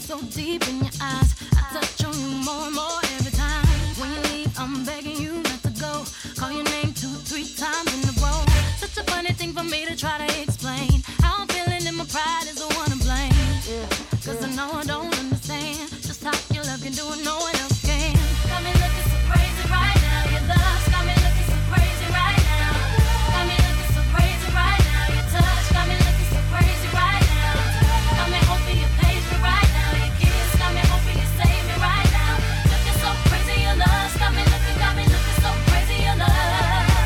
so deep in your eyes. I touch on you more and more every time. When you leave, I'm begging you not to go. Call your name 2-3 times in a row. Such a funny thing for me to try to explain. How I'm feeling and my pride is the one to blame. Cause I know I don't understand just how your love can do it, no one else can. Got me looking so crazy right now. Your love got me looking so crazy right now. Got me looking so crazy right now. Your touch got me looking so crazy right now. Got me hoping you page me right now. Your kiss got me hoping you save me right now. Looking so crazy, your love got me looking so crazy, your love.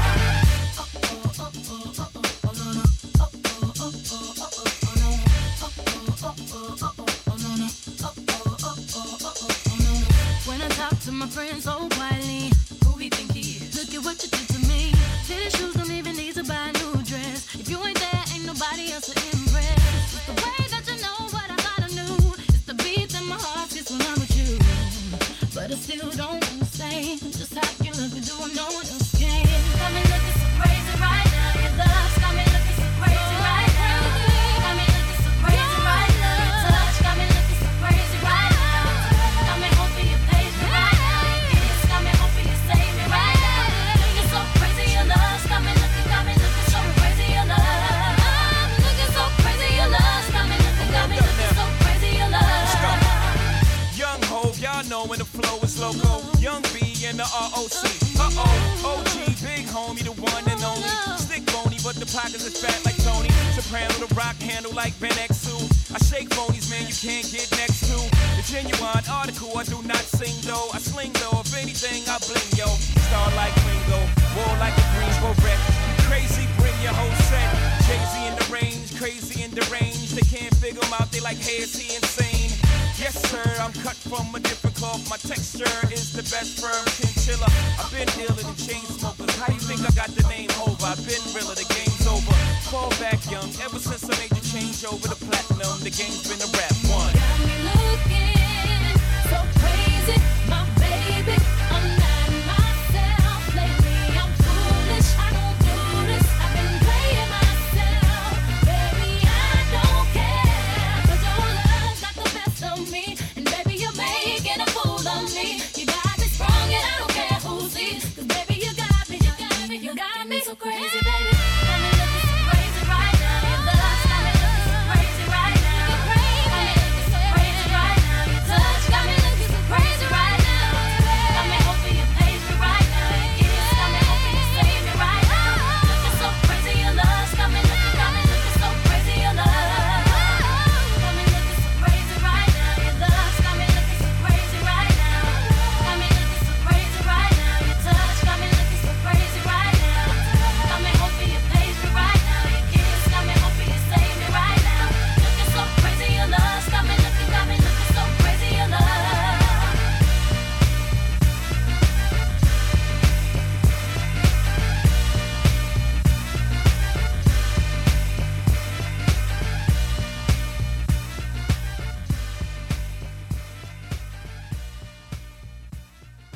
When I talk to my friends so quietly, who we think he is? Look at what you did to me. Fitted shoes don't even need to buy a new dress. If you ain't there, ain't nobody else to impress. It's the way that you know what I thought I knew. It's the beat that my heart gets when I'm with you. But I still don't understand just how you look and do what no one else can. Got me looking so crazy right now. Your love's got me looking so crazy right now. Got me looking so crazy right now. Your touch got me looking so crazy right now. Got me hoping you page me right now. Your kiss got me hoping you save me right now. Looking so crazy, your love's got me looking so crazy, your love. Looking so crazy, your love's got me looking so crazy, your love. Young Hov, y'all know when the flow is loco. Young B and the ROC. OG, big homie, the one and only. Stick bony, but the pockets is fat like Tony. Soprano, the rock handle like Ben X2. I shake phonies, man, you can't get next to. The genuine article, I do not sing though. I sling though, if anything, I bling yo. Star like Ringo, war like a Greensboro wreck. Crazy, bring your whole set. Jay-Z in the range, crazy in the range. They can't figure him out, they like, hey, is he insane? Yes, sir, I'm cut from a different cloth. My texture is the best firm chinchilla. I've been iller than chain smokers. How you think I got the name over? I've been realer, the game's over. Fall back young, ever since I made the change over to platinum, the game's been a rap one.